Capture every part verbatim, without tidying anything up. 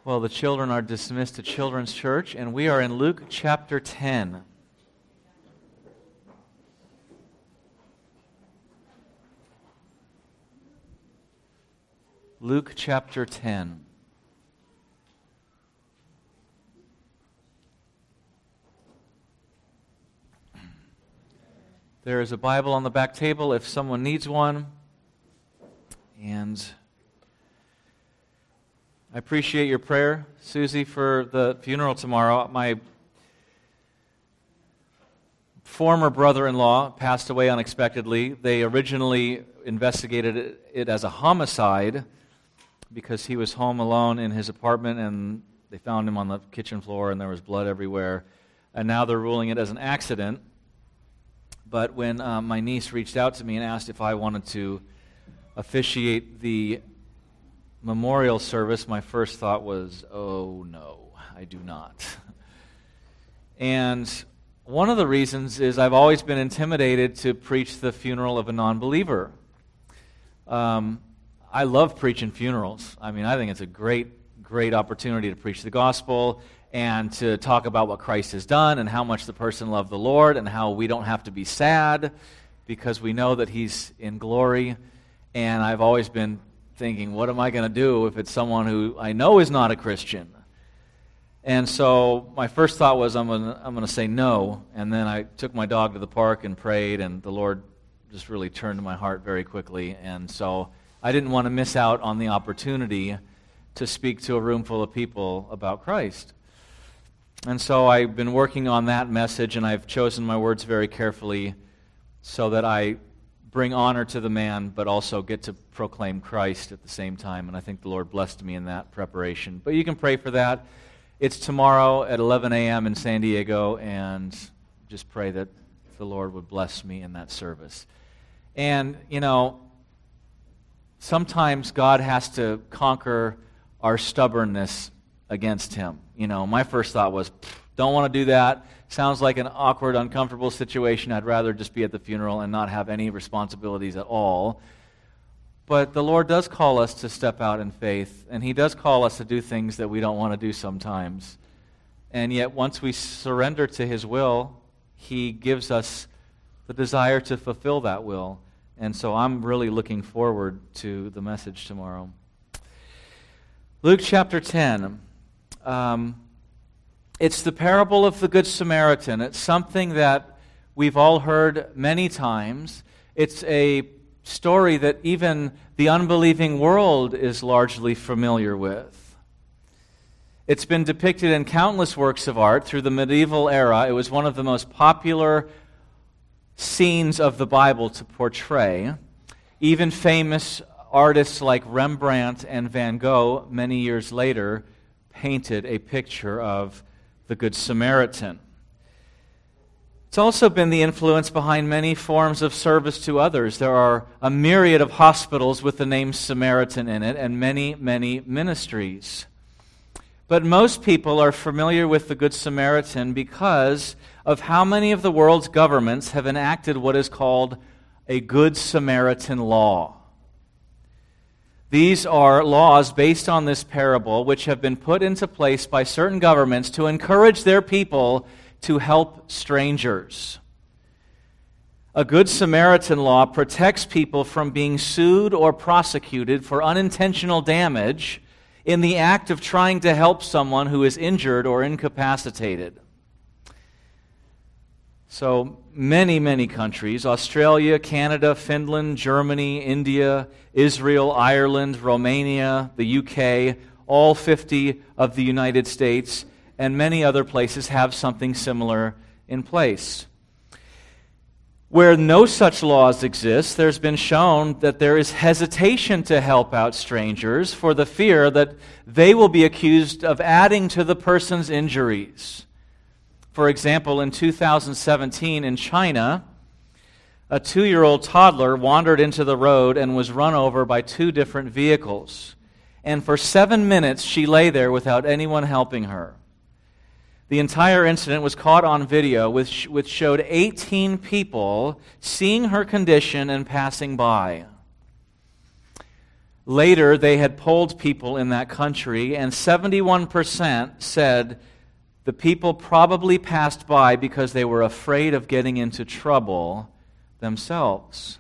Well, the children are dismissed to Children's Church, and we are in Luke chapter ten. Luke chapter ten. There is a Bible on the back table if someone needs one. And I appreciate your prayer, Susie, for the funeral tomorrow. My former brother-in-law passed away unexpectedly. They originally investigated it as a homicide because he was home alone in his apartment and they found him on the kitchen floor and there was blood everywhere. And now they're ruling it as an accident. But when uh, my niece reached out to me and asked if I wanted to officiate the memorial service, my first thought was, oh no, I do not. And one of the reasons is I've always been intimidated to preach the funeral of a non-believer. Um, I love preaching funerals. I mean, I think it's a great, great opportunity to preach the gospel and to talk about what Christ has done and how much the person loved the Lord and how we don't have to be sad because we know that He's in glory. And I've always been thinking, what am I going to do if it's someone who I know is not a Christian? And so my first thought was, I'm going to, I'm going to say no. And then I took my dog to the park and prayed, and the Lord just really turned my heart very quickly. And so I didn't want to miss out on the opportunity to speak to a room full of people about Christ. And so I've been working on that message, and I've chosen my words very carefully so that I bring honor to the man, but also get to proclaim Christ at the same time. And I think the Lord blessed me in that preparation. But you can pray for that. It's tomorrow at eleven a.m. in San Diego, and just pray that the Lord would bless me in that service. And, you know, sometimes God has to conquer our stubbornness against Him. You know, my first thought was, don't want to do that. Sounds like an awkward, uncomfortable situation. I'd rather just be at the funeral and not have any responsibilities at all. But the Lord does call us to step out in faith, and He does call us to do things that we don't want to do sometimes. And yet, once we surrender to His will, He gives us the desire to fulfill that will. And so I'm really looking forward to the message tomorrow. Luke chapter ten. Um, It's the parable of the Good Samaritan. It's something that we've all heard many times. It's a story that even the unbelieving world is largely familiar with. It's been depicted in countless works of art through the medieval era. It was one of the most popular scenes of the Bible to portray. Even famous artists like Rembrandt and Van Gogh, many years later, painted a picture of the Good Samaritan. It's also been the influence behind many forms of service to others. There are a myriad of hospitals with the name Samaritan in it, and many, many ministries. But most people are familiar with the Good Samaritan because of how many of the world's governments have enacted what is called a Good Samaritan law. These are laws based on this parable which have been put into place by certain governments to encourage their people to help strangers. A Good Samaritan law protects people from being sued or prosecuted for unintentional damage in the act of trying to help someone who is injured or incapacitated. So many, many countries, Australia, Canada, Finland, Germany, India, Israel, Ireland, Romania, the U K, all fifty of the United States, and many other places have something similar in place. Where no such laws exist, there's been shown that there is hesitation to help out strangers for the fear that they will be accused of adding to the person's injuries. For example, in two thousand seventeen in China, a two-year-old toddler wandered into the road and was run over by two different vehicles. And for seven minutes, she lay there without anyone helping her. The entire incident was caught on video, which, which showed eighteen people seeing her condition and passing by. Later, they had polled people in that country, and seventy-one percent said the people probably passed by because they were afraid of getting into trouble themselves.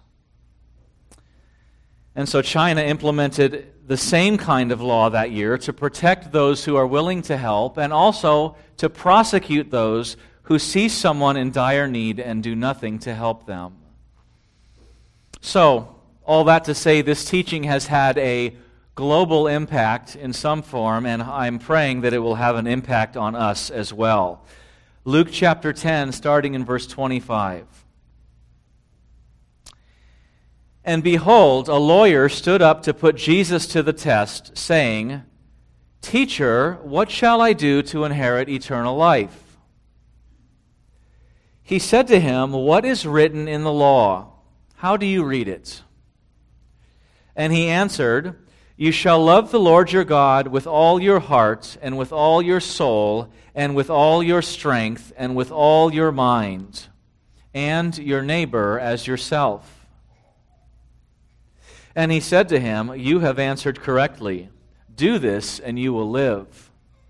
And so China implemented the same kind of law that year to protect those who are willing to help and also to prosecute those who see someone in dire need and do nothing to help them. So, all that to say, this teaching has had a global impact in some form, and I'm praying that it will have an impact on us as well. Luke chapter ten, starting in verse twenty-five. And behold, a lawyer stood up to put Jesus to the test, saying, "Teacher, what shall I do to inherit eternal life?" He said to him, "What is written in the law? How do you read it?" And he answered, "You shall love the Lord your God with all your heart, and with all your soul, and with all your strength, and with all your mind, and your neighbor as yourself." And he said to him, "You have answered correctly. Do this, and you will live."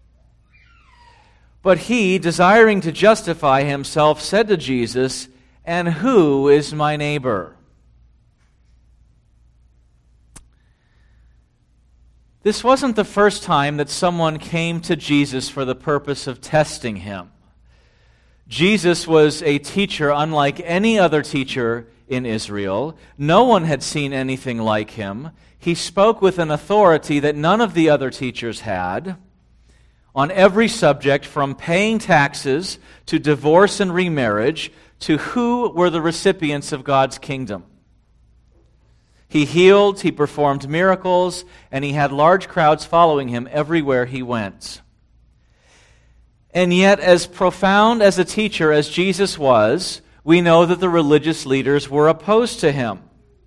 But he, desiring to justify himself, said to Jesus, "And who is my neighbor?" This wasn't the first time that someone came to Jesus for the purpose of testing him. Jesus was a teacher unlike any other teacher in Israel. No one had seen anything like him. He spoke with an authority that none of the other teachers had on every subject, from paying taxes to divorce and remarriage to who were the recipients of God's kingdom. He healed, he performed miracles, and he had large crowds following him everywhere he went. And yet, as profound as a teacher as Jesus was, we know that the religious leaders were opposed to him.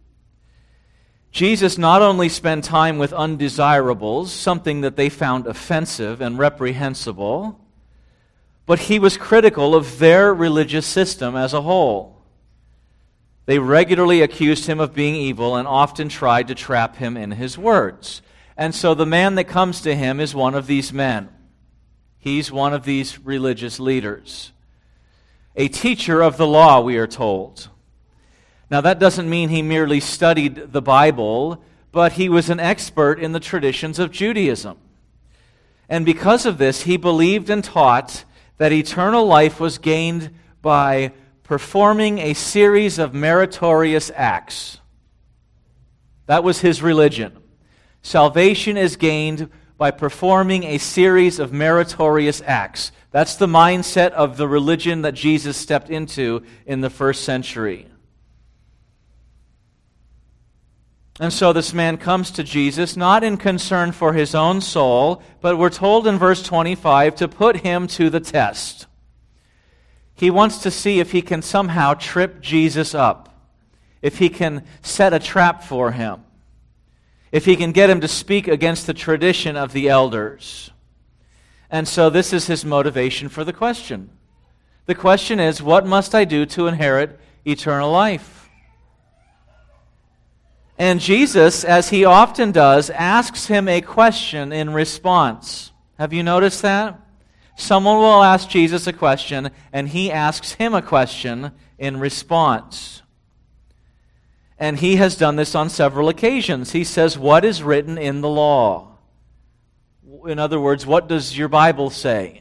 Jesus not only spent time with undesirables, something that they found offensive and reprehensible, but he was critical of their religious system as a whole. They regularly accused him of being evil and often tried to trap him in his words. And so the man that comes to him is one of these men. He's one of these religious leaders. A teacher of the law, we are told. Now that doesn't mean he merely studied the Bible, but he was an expert in the traditions of Judaism. And because of this, he believed and taught that eternal life was gained by performing a series of meritorious acts. That was his religion. Salvation is gained by performing a series of meritorious acts. That's the mindset of the religion that Jesus stepped into in the first century. And so this man comes to Jesus, not in concern for his own soul, but we're told in verse twenty-five to put him to the test. He wants to see if he can somehow trip Jesus up, if he can set a trap for him, if he can get him to speak against the tradition of the elders. And so this is his motivation for the question. The question is, what must I do to inherit eternal life? And Jesus, as he often does, asks him a question in response. Have you noticed that? Someone will ask Jesus a question, and he asks him a question in response. And he has done this on several occasions. He says, "What is written in the law?" In other words, what does your Bible say?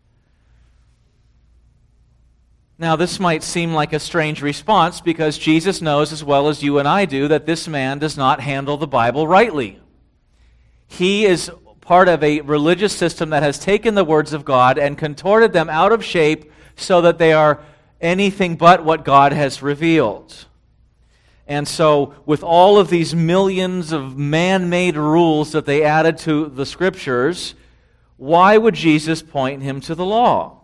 Now, this might seem like a strange response because Jesus knows as well as you and I do that this man does not handle the Bible rightly. He is part of a religious system that has taken the words of God and contorted them out of shape so that they are anything but what God has revealed. And so, with all of these millions of man-made rules that they added to the Scriptures, why would Jesus point him to the law?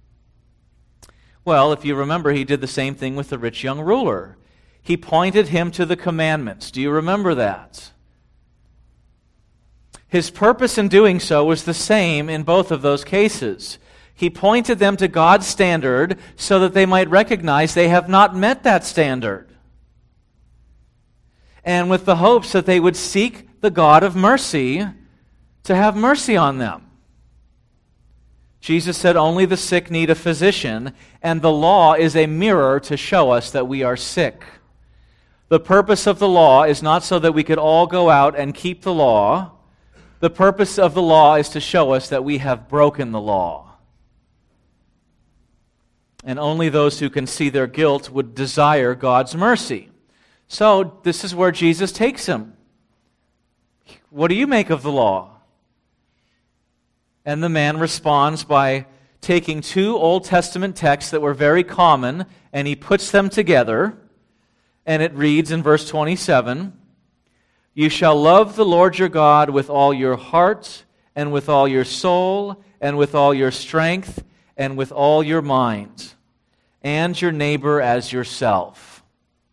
Well, if you remember, he did the same thing with the rich young ruler. He pointed him to the commandments. Do you remember that? His purpose in doing so was the same in both of those cases. He pointed them to God's standard so that they might recognize they have not met that standard. And with the hopes that they would seek the God of mercy, to have mercy on them. Jesus said only the sick need a physician, and the law is a mirror to show us that we are sick. The purpose of the law is not so that we could all go out and keep the law. The purpose of the law is to show us that we have broken the law. And only those who can see their guilt would desire God's mercy. So, this is where Jesus takes him. What do you make of the law? And the man responds by taking two Old Testament texts that were very common, and he puts them together, and it reads in verse twenty-seven, "You shall love the Lord your God with all your heart, and with all your soul, and with all your strength, and with all your mind, and your neighbor as yourself."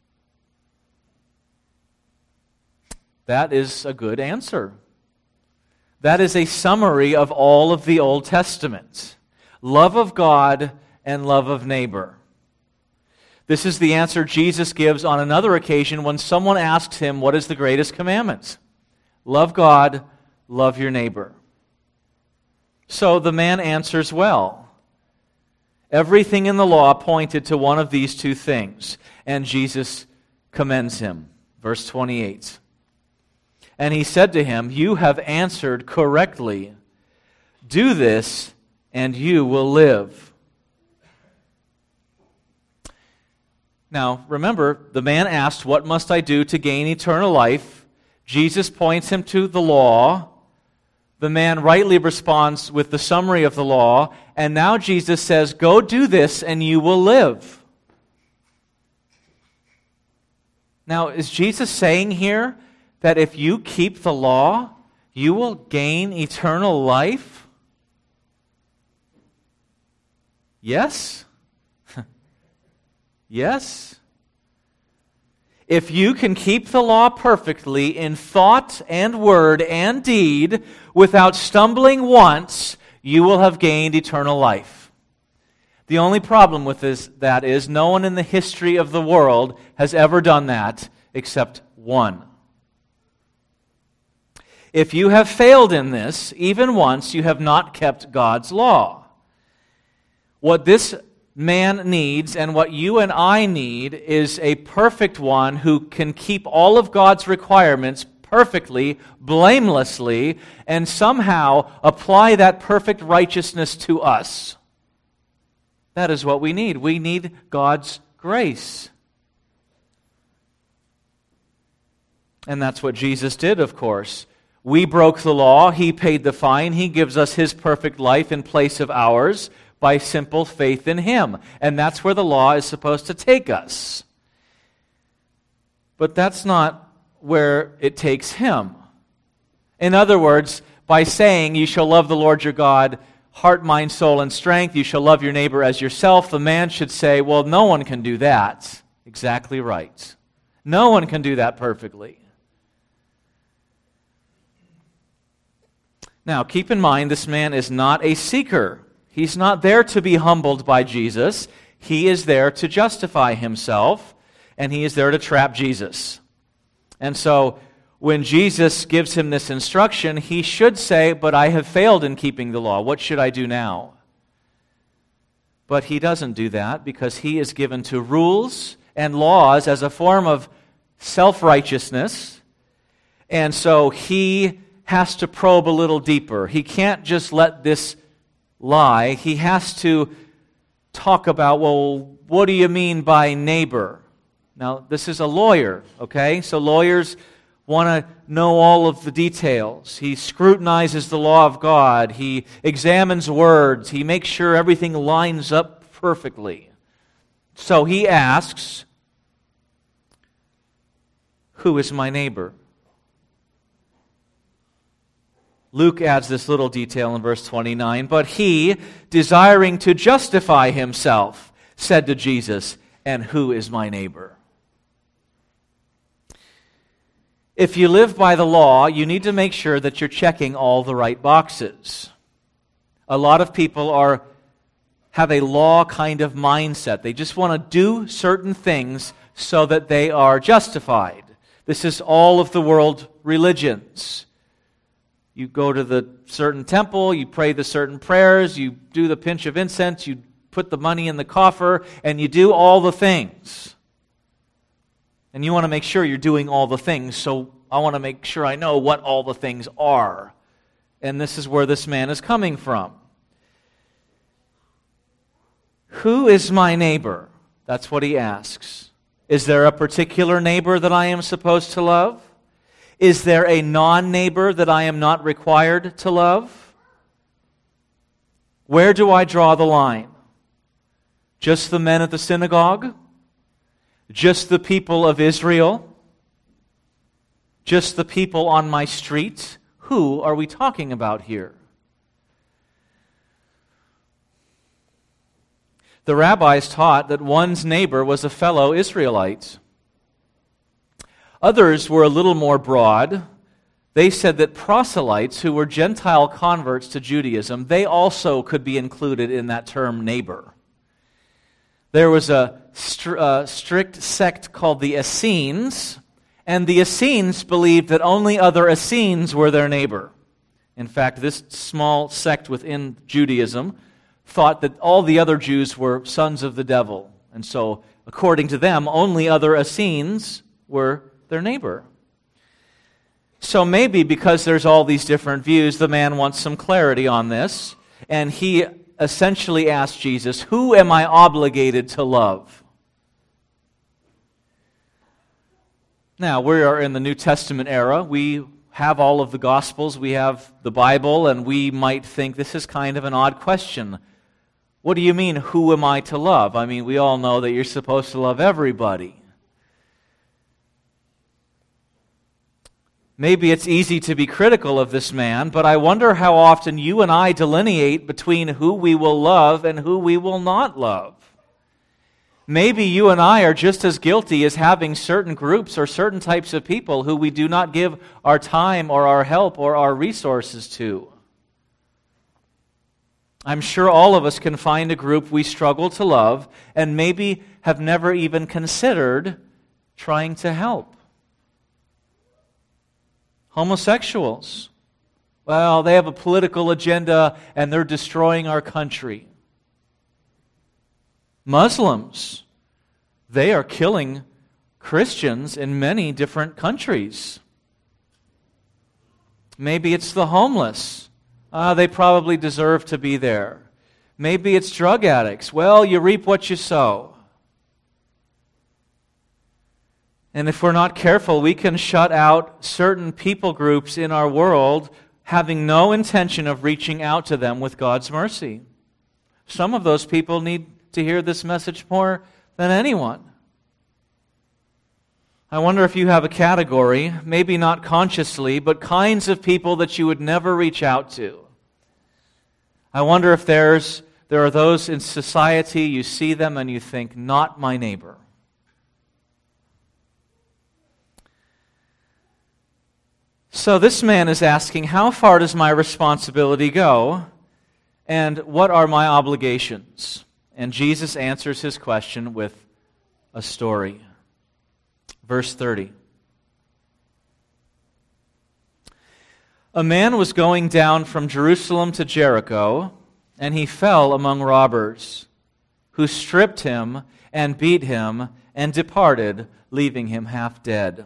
That is a good answer. That is a summary of all of the Old Testament. Love of God and love of neighbor. This is the answer Jesus gives on another occasion when someone asks him, what is the greatest commandment? Love God, love your neighbor. So the man answers well. Everything in the law pointed to one of these two things, and Jesus commends him. Verse twenty-eight. And he said to him, "You have answered correctly. Do this, and you will live." Now, remember, the man asked, "What must I do to gain eternal life?" Jesus points him to the law. The man rightly responds with the summary of the law. And now Jesus says, "Go do this, and you will live." Now, is Jesus saying here that if you keep the law, you will gain eternal life? Yes? Yes? If you can keep the law perfectly in thought and word and deed without stumbling once, you will have gained eternal life. The only problem with this, that is no one in the history of the world has ever done that except one. If you have failed in this, even once, you have not kept God's law. What this man needs and what you and I need is a perfect one who can keep all of God's requirements perfectly, blamelessly, and somehow apply that perfect righteousness to us. That is what we need. We need God's grace. And that's what Jesus did, of course. We broke the law. He paid the fine. He gives us His perfect life in place of ours by simple faith in Him. And that's where the law is supposed to take us. But that's not where it takes Him. In other words, by saying, "You shall love the Lord your God, heart, mind, soul, and strength. You shall love your neighbor as yourself," the man should say, "Well, no one can do that." Exactly right. No one can do that perfectly. Now, keep in mind, this man is not a seeker. He's not there to be humbled by Jesus. He is there to justify himself, and he is there to trap Jesus. And so, when Jesus gives him this instruction, he should say, "But I have failed in keeping the law. What should I do now?" But he doesn't do that because he is given to rules and laws as a form of self-righteousness. And so he has to probe a little deeper. He can't just let this lie. He has to talk about, well, what do you mean by neighbor? Now, this is a lawyer, okay? So lawyers want to know all of the details. He scrutinizes the law of God. He examines words. He makes sure everything lines up perfectly. So he asks, "Who is my neighbor?" Luke adds this little detail in verse twenty-nine. "But he, desiring to justify himself, said to Jesus, 'And who is my neighbor?'" If you live by the law, you need to make sure that you're checking all the right boxes. A lot of people are have a law kind of mindset. They just want to do certain things so that they are justified. This is all of the world religions. You go to the certain temple, you pray the certain prayers, you do the pinch of incense, you put the money in the coffer, and you do all the things. And you want to make sure you're doing all the things, so I want to make sure I know what all the things are. And this is where this man is coming from. Who is my neighbor? That's what he asks. Is there a particular neighbor that I am supposed to love? Is there a non-neighbor that I am not required to love? Where do I draw the line? Just the men at the synagogue? Just the people of Israel? Just the people on my street? Who are we talking about here? The rabbis taught that one's neighbor was a fellow Israelite. Others were a little more broad. They said that proselytes, who were Gentile converts to Judaism, they also could be included in that term neighbor. There was a str- uh, strict sect called the Essenes, and the Essenes believed that only other Essenes were their neighbor. In fact, this small sect within Judaism thought that all the other Jews were sons of the devil. And so, according to them, only other Essenes were their neighbor. So maybe because there's all these different views, the man wants some clarity on this, and he essentially asked Jesus, who am I obligated to love? Now, we are in the New Testament era. We have all of the Gospels, we have the Bible, and we might think this is kind of an odd question. What do you mean, who am I to love? I mean, we all know that you're supposed to love everybody. Maybe it's easy to be critical of this man, but I wonder how often you and I delineate between who we will love and who we will not love. Maybe you and I are just as guilty as having certain groups or certain types of people who we do not give our time or our help or our resources to. I'm sure all of us can find a group we struggle to love and maybe have never even considered trying to help. Homosexuals. Well, they have a political agenda and they're destroying our country. Muslims. They are killing Christians in many different countries. Maybe it's the homeless. Uh, they probably deserve to be there. Maybe it's drug addicts. Well, you reap what you sow. And if we're not careful, we can shut out certain people groups in our world having no intention of reaching out to them with God's mercy. Some of those people need to hear this message more than anyone. I wonder if you have a category, maybe not consciously, but kinds of people that you would never reach out to. I wonder if there's there are those in society, you see them and you think, not my neighbor. So this man is asking, how far does my responsibility go? And what are my obligations? And Jesus answers his question with a story. Verse thirty. A man was going down from Jerusalem to Jericho, and he fell among robbers, who stripped him and beat him and departed, leaving him half dead.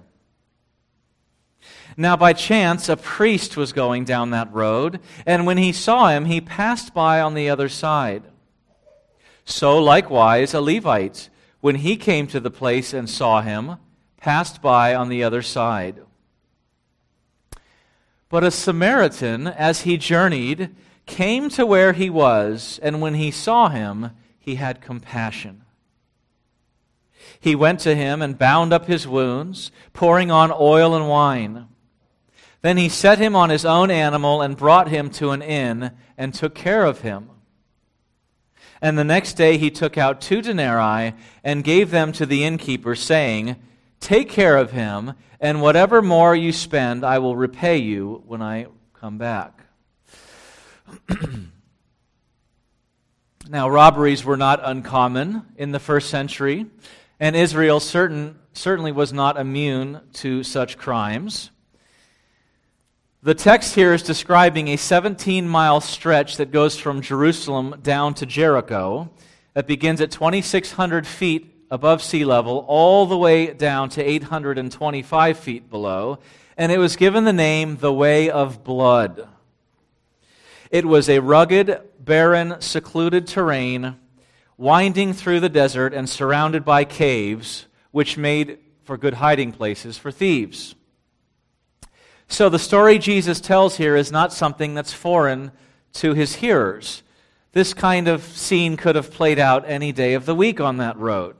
Now by chance a priest was going down that road, and when he saw him, he passed by on the other side. So likewise a Levite, when he came to the place and saw him, passed by on the other side. But a Samaritan, as he journeyed, came to where he was, and when he saw him, he had compassion. He went to him and bound up his wounds, pouring on oil and wine. Then he set him on his own animal and brought him to an inn and took care of him. And the next day he took out two denarii and gave them to the innkeeper, saying, "Take care of him, and whatever more you spend, I will repay you when I come back." Now, robberies were not uncommon in the first century, And Israel certain, certainly was not immune to such crimes. The text here is describing a seventeen-mile stretch that goes from Jerusalem down to Jericho, that begins at twenty-six hundred feet above sea level, all the way down to eight hundred twenty-five feet below, and it was given the name the Way of Blood. It was a rugged, barren, secluded terrain, winding through the desert and surrounded by caves, which made for good hiding places for thieves. So the story Jesus tells here is not something that's foreign to his hearers. This kind of scene could have played out any day of the week on that road.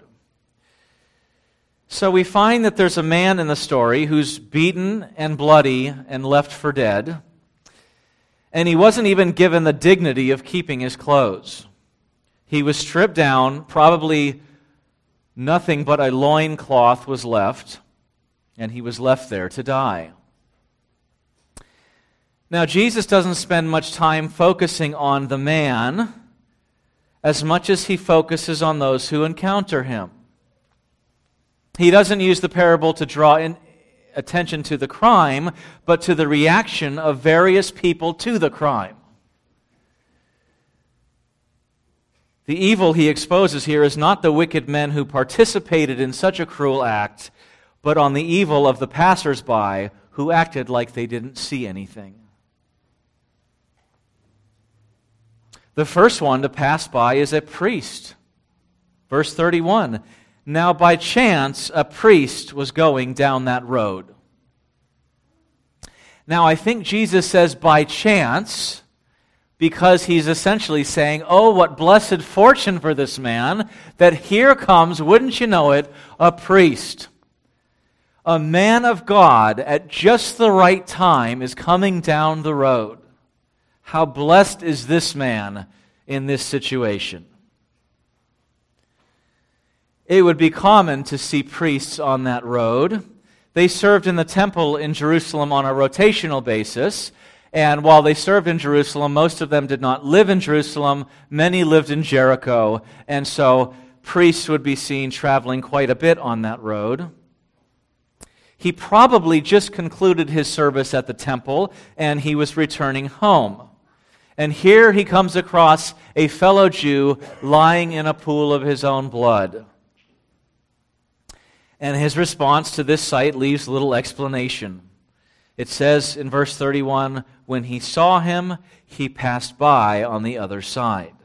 So we find that there's a man in the story who's beaten and bloody and left for dead, and he wasn't even given the dignity of keeping his clothes. He was stripped down, probably nothing but a loincloth was left, and he was left there to die. Now, Jesus doesn't spend much time focusing on the man as much as he focuses on those who encounter him. He doesn't use the parable to draw in attention to the crime, but to the reaction of various people to the crime. The evil he exposes here is not the wicked men who participated in such a cruel act, but on the evil of the passers-by who acted like they didn't see anything. The first one to pass by is a priest. Verse thirty-one, now by chance a priest was going down that road. Now I think Jesus says by chance because he's essentially saying, oh, what blessed fortune for this man that here comes, wouldn't you know it, a priest. A man of God at just the right time is coming down the road. How blessed is this man in this situation? It would be common to see priests on that road. They served in the temple in Jerusalem on a rotational basis, and while they served in Jerusalem, most of them did not live in Jerusalem. Many lived in Jericho, and so priests would be seen traveling quite a bit on that road. He probably just concluded his service at the temple, and he was returning home. And here he comes across a fellow Jew lying in a pool of his own blood. And his response to this sight leaves little explanation. It says in verse thirty-one, when he saw him, he passed by on the other side.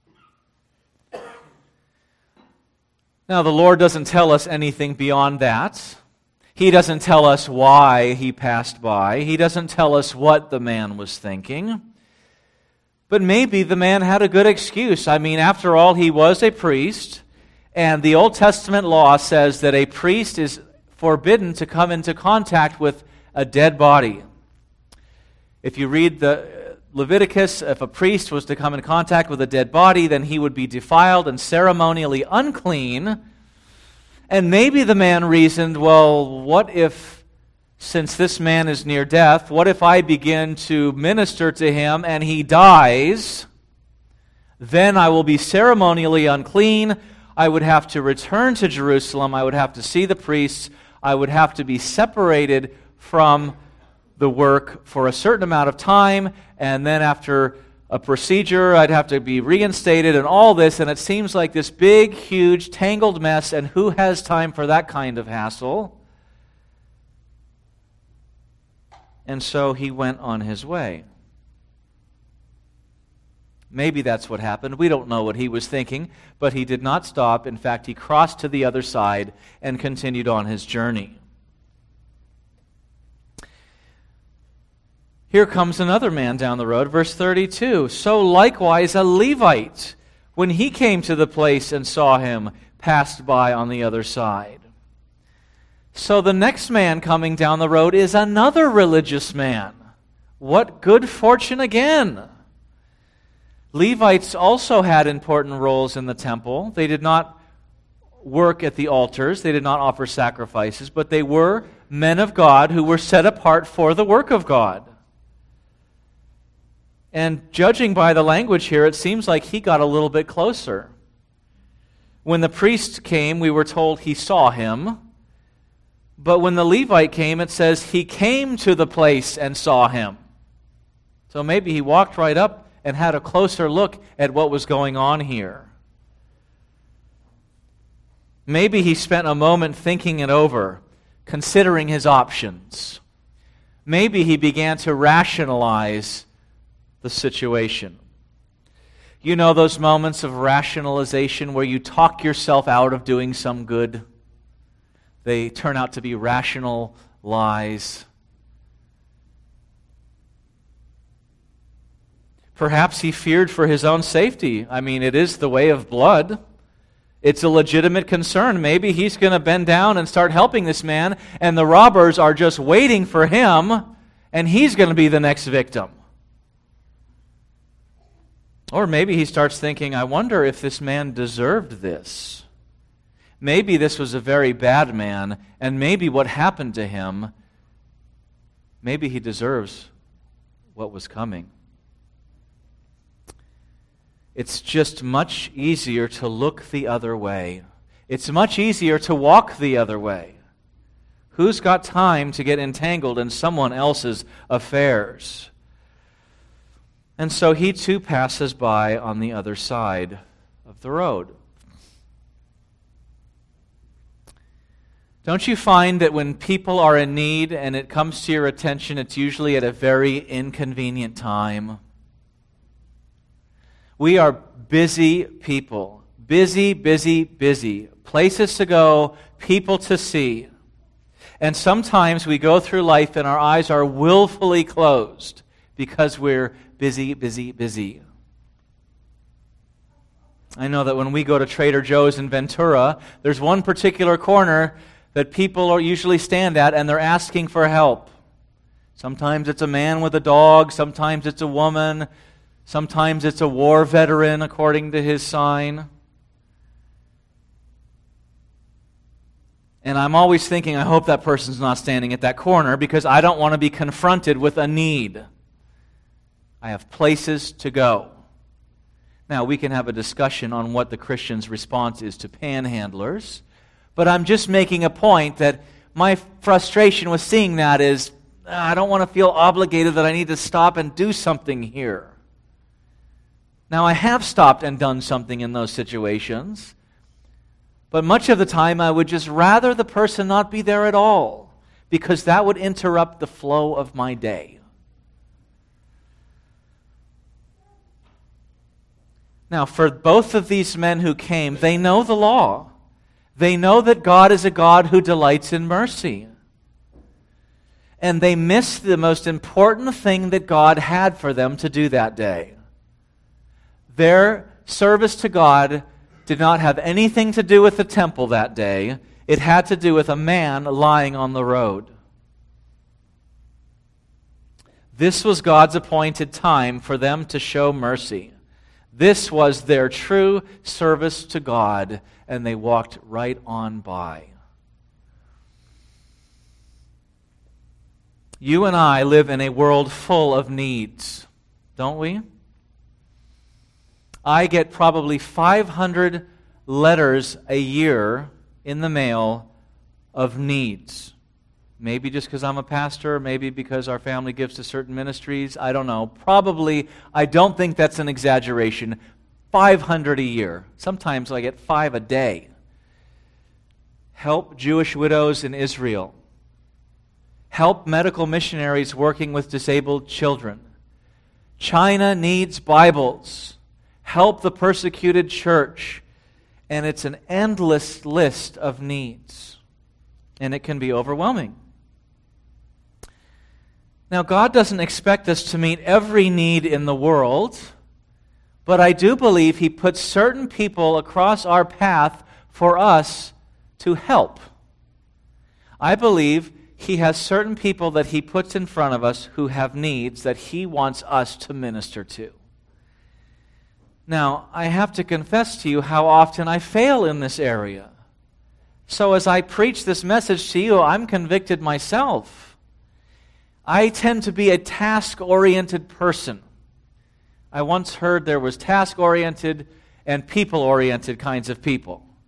Now, the Lord doesn't tell us anything beyond that. He doesn't tell us why he passed by. He doesn't tell us what the man was thinking. But maybe the man had a good excuse. I mean, after all, he was a priest, and the Old Testament law says that a priest is forbidden to come into contact with a dead body. If you read the Leviticus, if a priest was to come in contact with a dead body, then he would be defiled and ceremonially unclean. And maybe the man reasoned, well, what if, since this man is near death, what if I begin to minister to him and he dies? Then I will be ceremonially unclean. I would have to return to Jerusalem. I would have to see the priests. I would have to be separated from the work for a certain amount of time. And then after a procedure, I'd have to be reinstated and all this. And it seems like this big, huge, tangled mess. And who has time for that kind of hassle? And so he went on his way. Maybe that's what happened. We don't know what he was thinking, but he did not stop. In fact, he crossed to the other side and continued on his journey. Here comes another man down the road, verse thirty-two. So likewise a Levite, when he came to the place and saw him, passed by on the other side. So the next man coming down the road is another religious man. What good fortune again! Levites also had important roles in the temple. They did not work at the altars. They did not offer sacrifices, but they were men of God who were set apart for the work of God. And judging by the language here, it seems like he got a little bit closer. When the priest came, we were told he saw him. But when the Levite came, it says he came to the place and saw him. So maybe he walked right up and had a closer look at what was going on here. Maybe he spent a moment thinking it over, considering his options. Maybe he began to rationalize the situation. You know those moments of rationalization where you talk yourself out of doing some good? They turn out to be rational lies. Perhaps he feared for his own safety. I mean, it is the way of blood. It's a legitimate concern. Maybe he's going to bend down and start helping this man, and the robbers are just waiting for him, and he's going to be the next victim. Or maybe he starts thinking, I wonder if this man deserved this. Maybe this was a very bad man, and maybe what happened to him, maybe he deserves what was coming. It's just much easier to look the other way. It's much easier to walk the other way. Who's got time to get entangled in someone else's affairs? And so he too passes by on the other side of the road. Don't you find that when people are in need and it comes to your attention, it's usually at a very inconvenient time? We are busy people. Busy, busy, busy. Places to go, people to see. And sometimes we go through life and our eyes are willfully closed because we're busy, busy, busy. I know that when we go to Trader Joe's in Ventura, there's one particular corner that people usually stand at and they're asking for help. Sometimes it's a man with a dog, sometimes it's a woman, sometimes it's a war veteran according to his sign. And I'm always thinking, I hope that person's not standing at that corner because I don't want to be confronted with a need. I have places to go. Now, we can have a discussion on what the Christian's response is to panhandlers, but I'm just making a point that my frustration with seeing that is, I don't want to feel obligated that I need to stop and do something here. Now, I have stopped and done something in those situations, but much of the time I would just rather the person not be there at all, because that would interrupt the flow of my day. Now, for both of these men who came, they know the law. They know that God is a God who delights in mercy. And they missed the most important thing that God had for them to do that day. Their service to God did not have anything to do with the temple that day. It had to do with a man lying on the road. This was God's appointed time for them to show mercy. This was their true service to God, and they walked right on by. You and I live in a world full of needs, don't we? I get probably five hundred letters a year in the mail of needs. Maybe just because I'm a pastor, maybe because our family gives to certain ministries, I don't know. Probably, I don't think that's an exaggeration. five hundred a year. Sometimes I get five a day. Help Jewish widows in Israel. Help medical missionaries working with disabled children. China needs Bibles. Help the persecuted church. And it's an endless list of needs. And it can be overwhelming. Now, God doesn't expect us to meet every need in the world, but I do believe He puts certain people across our path for us to help. I believe He has certain people that He puts in front of us who have needs that He wants us to minister to. Now, I have to confess to you how often I fail in this area. So as I preach this message to you, I'm convicted myself. I tend to be a task-oriented person. I once heard there was task-oriented and people-oriented kinds of people.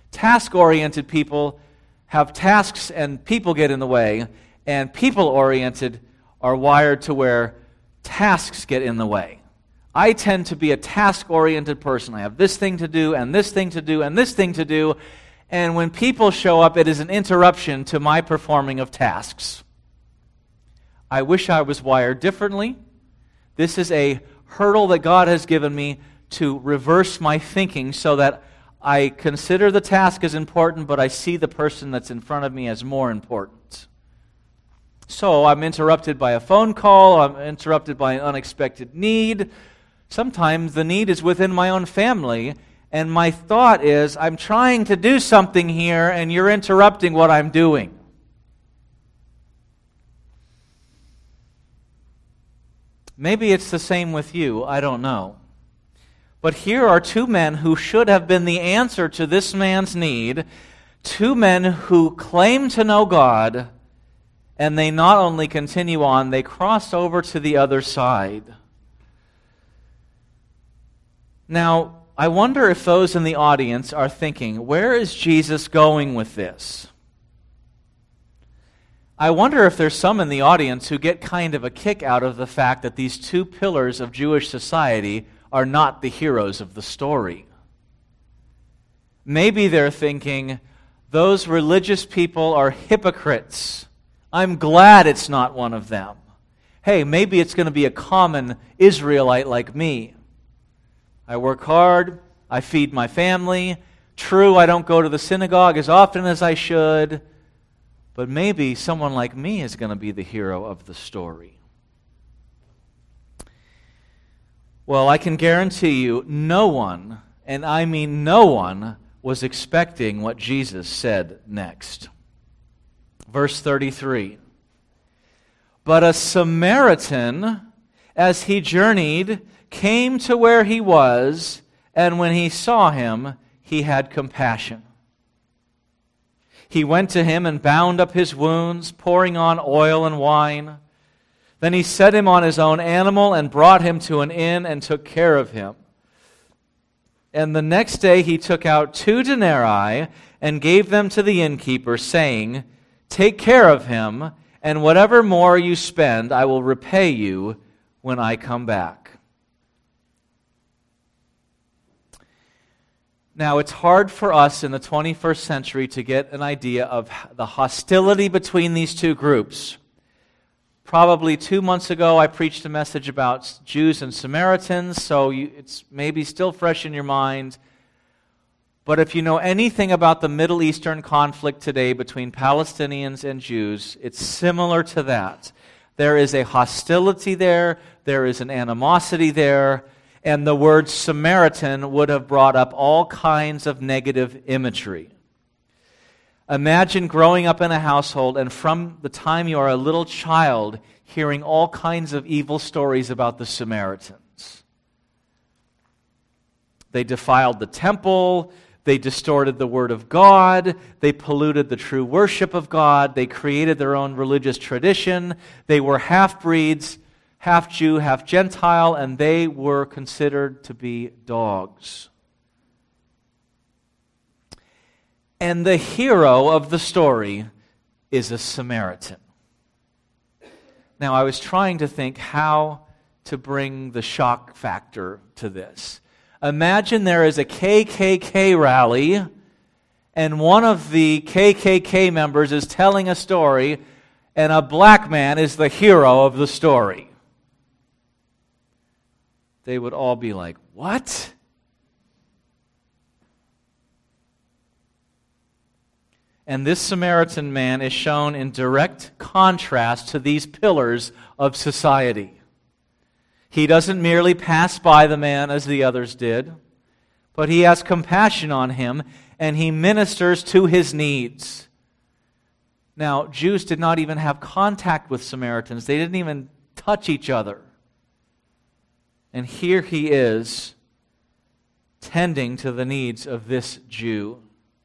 Task-oriented people have tasks and people get in the way, and people-oriented are wired to where tasks get in the way. I tend to be a task-oriented person. I have this thing to do, and this thing to do, and this thing to do, and when people show up, it is an interruption to my performing of tasks. I wish I was wired differently. This is a hurdle that God has given me to reverse my thinking so that I consider the task as important, but I see the person that's in front of me as more important. So I'm interrupted by a phone call, I'm interrupted by an unexpected need. Sometimes the need is within my own family, and my thought is, I'm trying to do something here, and you're interrupting what I'm doing. Maybe it's the same with you, I don't know. But here are two men who should have been the answer to this man's need, two men who claim to know God, and they not only continue on, they cross over to the other side. Now, I wonder if those in the audience are thinking, where is Jesus going with this? I wonder if there's some in the audience who get kind of a kick out of the fact that these two pillars of Jewish society are not the heroes of the story. Maybe they're thinking, those religious people are hypocrites. I'm glad it's not one of them. Hey, maybe it's going to be a common Israelite like me. I work hard, I feed my family. True, I don't go to the synagogue as often as I should. But maybe someone like me is going to be the hero of the story. Well, I can guarantee you, no one, and I mean no one, was expecting what Jesus said next. Verse thirty-three. But a Samaritan, as he journeyed, came to where he was, and when he saw him, he had compassion. He went to him and bound up his wounds, pouring on oil and wine. Then he set him on his own animal and brought him to an inn and took care of him. And the next day he took out two denarii and gave them to the innkeeper, saying, "Take care of him, and whatever more you spend, I will repay you when I come back." Now, it's hard for us in the twenty-first century to get an idea of the hostility between these two groups. Probably two months ago, I preached a message about Jews and Samaritans, so you, it's maybe still fresh in your mind. But if you know anything about the Middle Eastern conflict today between Palestinians and Jews, it's similar to that. There is a hostility there, there is an animosity there, and the word Samaritan would have brought up all kinds of negative imagery. Imagine growing up in a household and from the time you are a little child hearing all kinds of evil stories about the Samaritans. They defiled the temple, they distorted the word of God, they polluted the true worship of God, they created their own religious tradition, they were half-breeds, half Jew, half Gentile, and they were considered to be dogs. And the hero of the story is a Samaritan. Now, I was trying to think how to bring the shock factor to this. Imagine there is a K K K rally, and one of the K K K members is telling a story, and a black man is the hero of the story. They would all be like, "What?" And this Samaritan man is shown in direct contrast to these pillars of society. He doesn't merely pass by the man as the others did, but he has compassion on him and he ministers to his needs. Now, Jews did not even have contact with Samaritans. They didn't even touch each other. And here he is, tending to the needs of this Jew.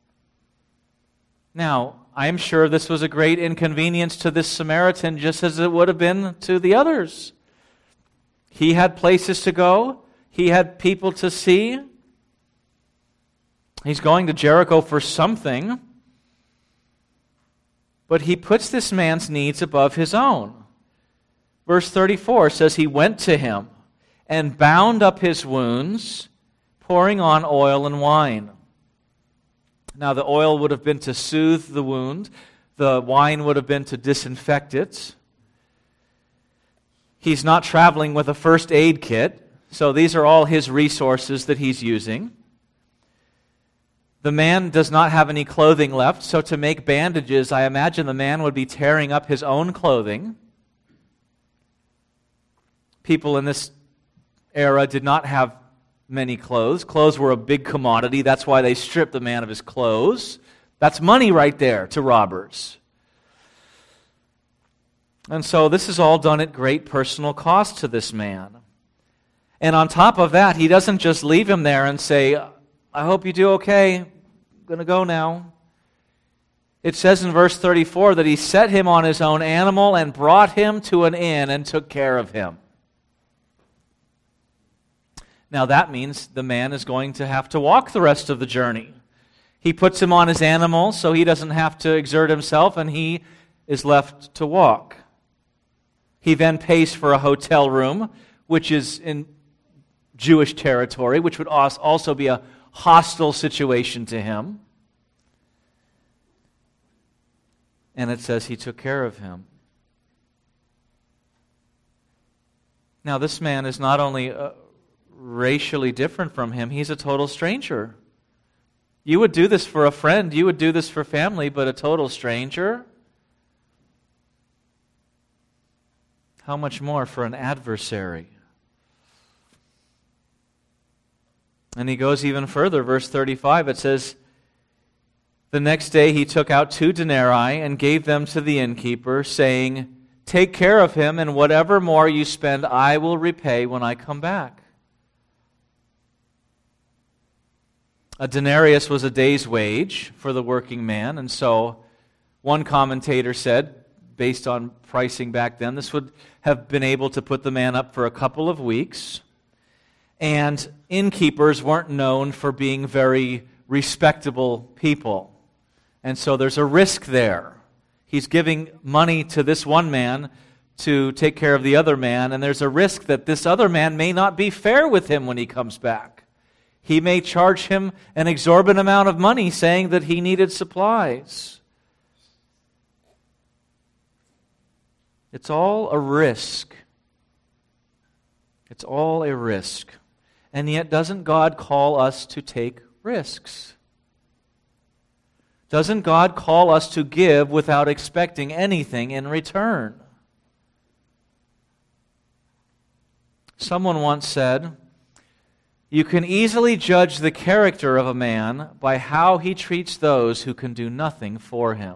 Now, I'm sure this was a great inconvenience to this Samaritan, just as it would have been to the others. He had places to go. He had people to see. He's going to Jericho for something, but he puts this man's needs above his own. Verse thirty-four says he went to him and bound up his wounds, pouring on oil and wine. Now the oil would have been to soothe the wound. The wine would have been to disinfect it. He's not traveling with a first aid kit, so these are all his resources that he's using. The man does not have any clothing left, so to make bandages, I imagine the man would be tearing up his own clothing. People in this era did not have many clothes. Clothes were a big commodity. That's why they stripped the man of his clothes. That's money right there to robbers. And so this is all done at great personal cost to this man. And on top of that, he doesn't just leave him there and say, I hope you do okay. I'm going to go now. It says in verse thirty-four that he set him on his own animal and brought him to an inn and took care of him. Now that means the man is going to have to walk the rest of the journey. He puts him on his animal so he doesn't have to exert himself, and he is left to walk. He then pays for a hotel room, which is in Jewish territory, which would also be a hostile situation to him. And it says he took care of him. Now this man is not only uh, racially different from him, he's a total stranger. You would do this for a friend, you would do this for family, but a total stranger? How much more for an adversary? And he goes even further, verse thirty-five, it says, the next day he took out two denarii and gave them to the innkeeper, saying, take care of him, and whatever more you spend I will repay when I come back. A denarius was a day's wage for the working man, and so one commentator said, based on pricing back then, this would have been able to put the man up for a couple of weeks. And innkeepers weren't known for being very respectable people. And so there's a risk there. He's giving money to this one man to take care of the other man, and there's a risk that this other man may not be fair with him when he comes back. He may charge him an exorbitant amount of money saying that he needed supplies. It's all a risk. It's all a risk. And yet, doesn't God call us to take risks? Doesn't God call us to give without expecting anything in return? Someone once said, you can easily judge the character of a man by how he treats those who can do nothing for him.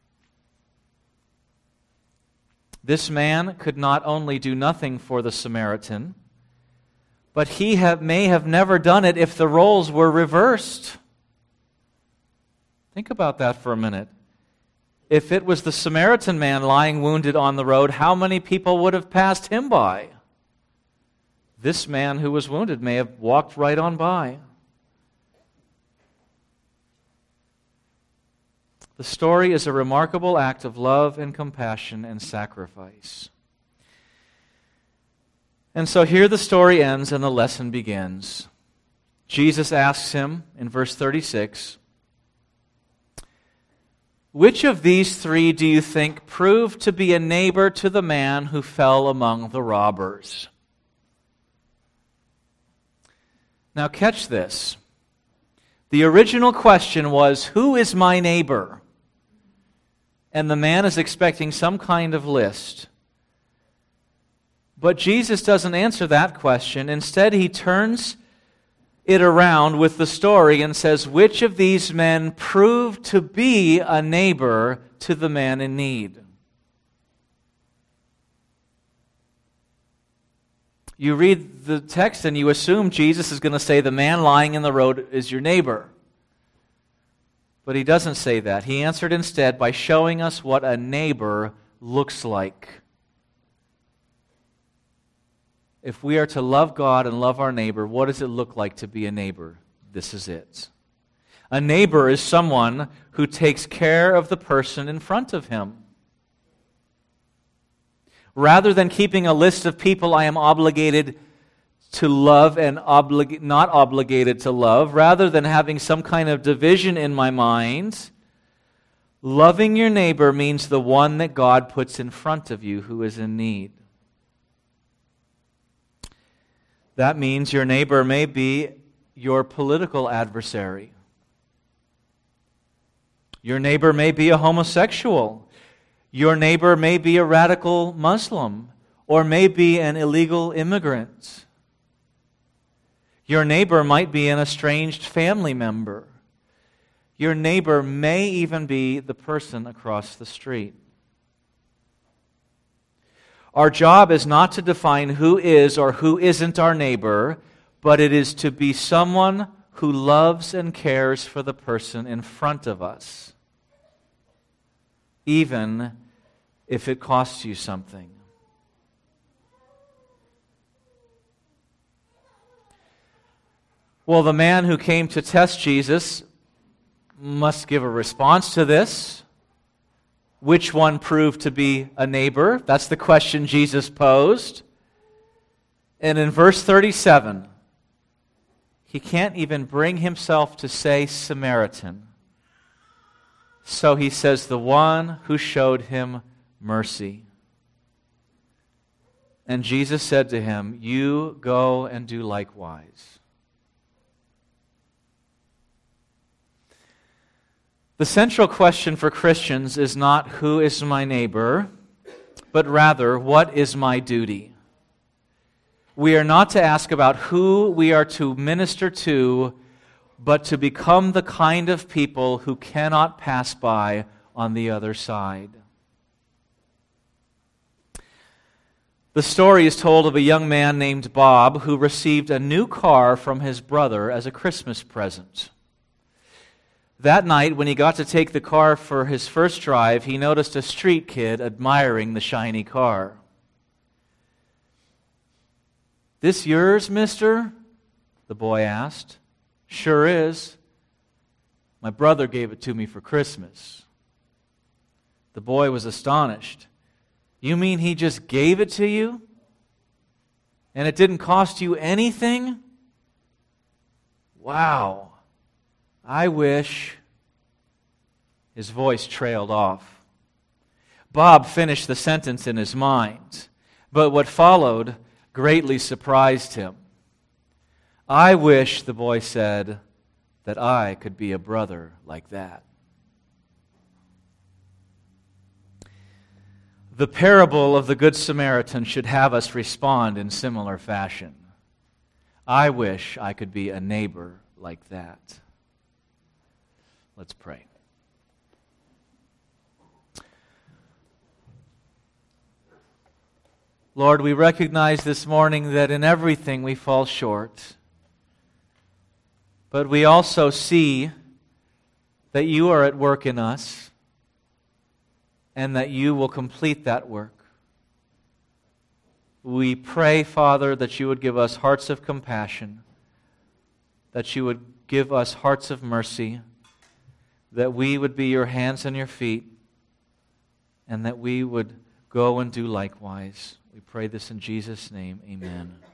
This man could not only do nothing for the Samaritan, but he have, may have never done it if the roles were reversed. Think about that for a minute. If it was the Samaritan man lying wounded on the road, how many people would have passed him by? This man who was wounded may have walked right on by. The story is a remarkable act of love and compassion and sacrifice. And so here the story ends and the lesson begins. Jesus asks him in verse thirty-six, which of these three do you think proved to be a neighbor to the man who fell among the robbers? Now catch this. The original question was, who is my neighbor? And the man is expecting some kind of list. But Jesus doesn't answer that question. Instead, he turns it around with the story and says, which of these men proved to be a neighbor to the man in need? You read the text and you assume Jesus is going to say the man lying in the road is your neighbor. But he doesn't say that. He answered instead by showing us what a neighbor looks like. If we are to love God and love our neighbor, what does it look like to be a neighbor? This is it. A neighbor is someone who takes care of the person in front of him. Rather than keeping a list of people I am obligated to love and oblig- not obligated to love, rather than having some kind of division in my mind, loving your neighbor means the one that God puts in front of you who is in need. That means your neighbor may be your political adversary. Your neighbor may be a homosexual. Your neighbor may be a radical Muslim, or may be an illegal immigrant. Your neighbor might be an estranged family member. Your neighbor may even be the person across the street. Our job is not to define who is or who isn't our neighbor, but it is to be someone who loves and cares for the person in front of us, even if it costs you something. Well, the man who came to test Jesus must give a response to this. Which one proved to be a neighbor? That's the question Jesus posed. And in verse thirty-seven, he can't even bring himself to say Samaritan. So he says, the one who showed him mercy. And Jesus said to him, you go and do likewise. The central question for Christians is not who is my neighbor, but rather what is my duty. We are not to ask about who we are to minister to, but to become the kind of people who cannot pass by on the other side. The story is told of a young man named Bob who received a new car from his brother as a Christmas present. That night, when he got to take the car for his first drive, he noticed a street kid admiring the shiny car. "This yours, mister?" the boy asked. "Sure is. My brother gave it to me for Christmas." The boy was astonished. "You mean he just gave it to you? And it didn't cost you anything? Wow. I wish..." His voice trailed off. Bob finished the sentence in his mind, but what followed greatly surprised him. "I wish," the boy said, "that I could be a brother like that." The parable of the Good Samaritan should have us respond in similar fashion. I wish I could be a neighbor like that. Let's pray. Lord, we recognize this morning that in everything we fall short. But we also see that you are at work in us and that you will complete that work. We pray, Father, that you would give us hearts of compassion, that you would give us hearts of mercy, that we would be your hands and your feet, and that we would go and do likewise. We pray this in Jesus' name. Amen.